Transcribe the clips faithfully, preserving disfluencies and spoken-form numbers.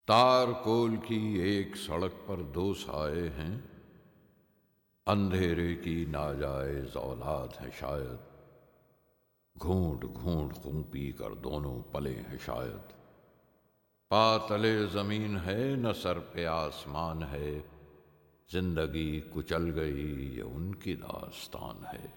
तारकोल की एक सड़क पर दो साए हैं, अंधेरे की नाजायज औलाद है शायद। घूंट घूंट खूं पी कर दोनों पले हैं शायद। पातले जमीन है न सर पे आसमान है, जिंदगी कुचल गई ये उनकी दास्तान है।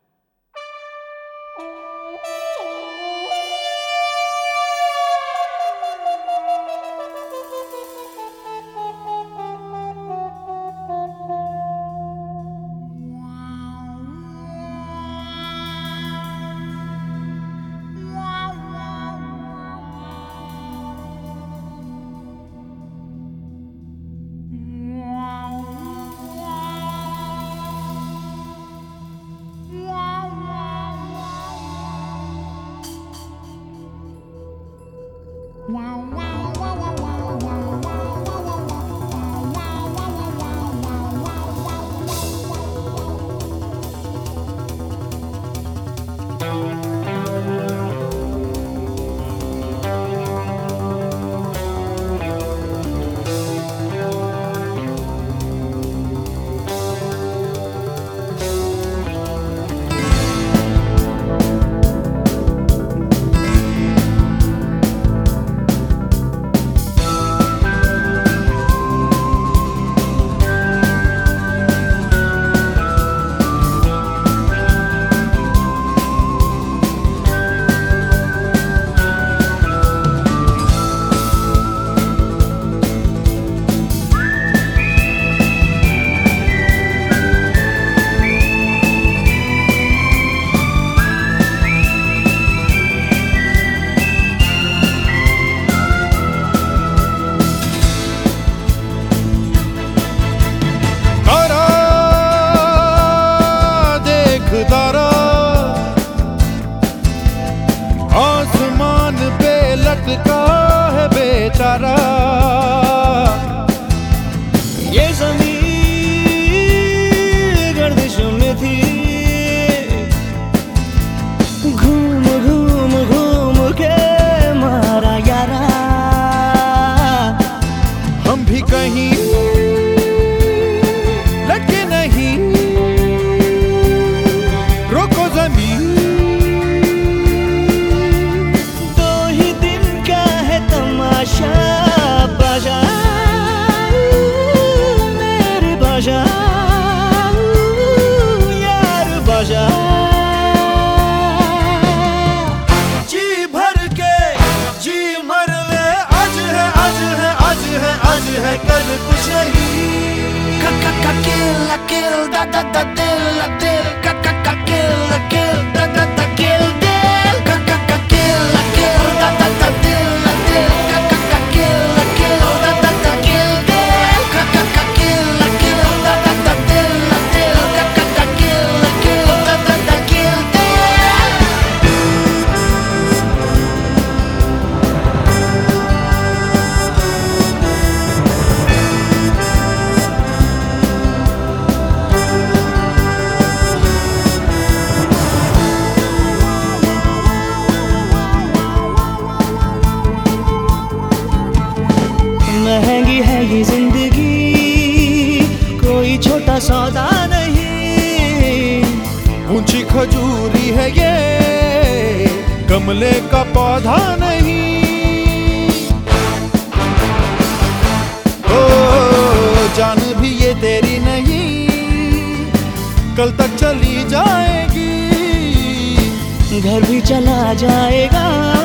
आसमान पे लटका है बेचारा, ये ज़मीन गर्दिशों में थी। घूम घूम घूम के मारा यारा, हम भी कहीं लटके नहीं। रोको जमीन, बाजा बाजा मेरे बाजा यार बाजा। जी भर के जी मर ले, आज है आज है आज है आज है कल कुछ नहीं। का का का किल किल दा दा दा दिल दिल का का का किल किल दा दा दा किल दिल का का का किल किल दा दा दा दिल दिल का का का किल किल दा दा दा किल दिल का का का किल किल दा दा दा दिल दिल का का का किल किल दा दा दा किल दिल। महंगी है ये जिंदगी, कोई छोटा सौदा नहीं। ऊंची खजूरी है ये, गमले का पौधा नहीं। ओ जान भी ये तेरी नहीं, कल तक चली जाएगी। घर भी चला जाएगा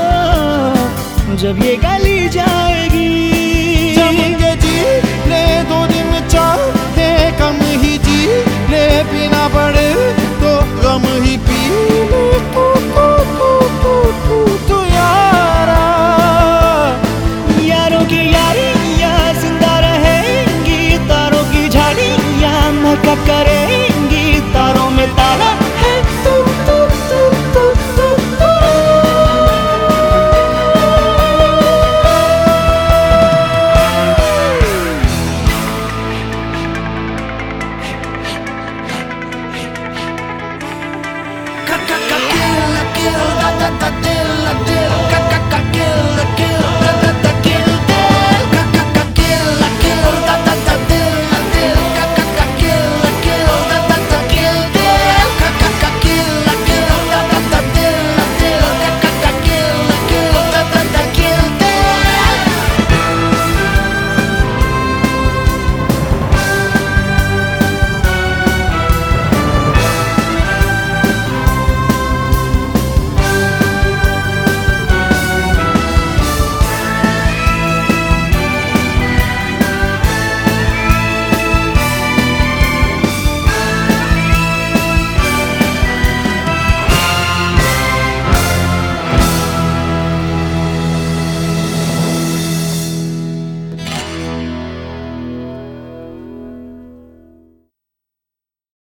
जब ये गली जाएगी। जमेंगे जी ले दो दिन चाहे कम ही जी ले, पीना पड़े तो गम ही पी ले। तू तू तू तू तू तू यारा, यारों की यारियां जिंदा रहेंगी, तारों की झाड़ियां महका करेंगी, तारों में तारा